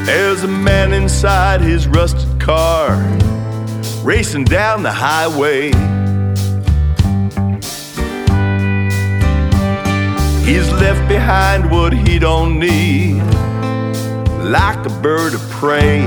There's a man inside his rusted car, racing down the highway. He's left behind what he don't need, like a bird of prey.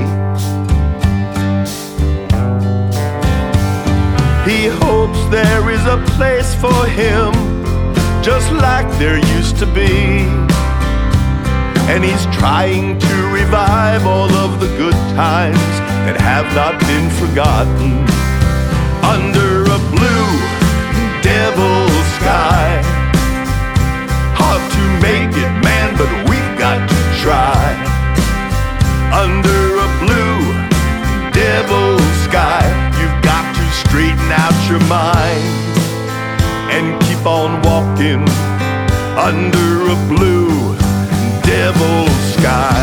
He hopes there is a place for him, just like there used to be. And he's trying to revive all of the good times that have not been forgotten. Under a blue devil sky, hard to make it, man, but we've got to try. Under a blue devil sky, you've got to straighten out your mind and keep on walking under a blue devil sky.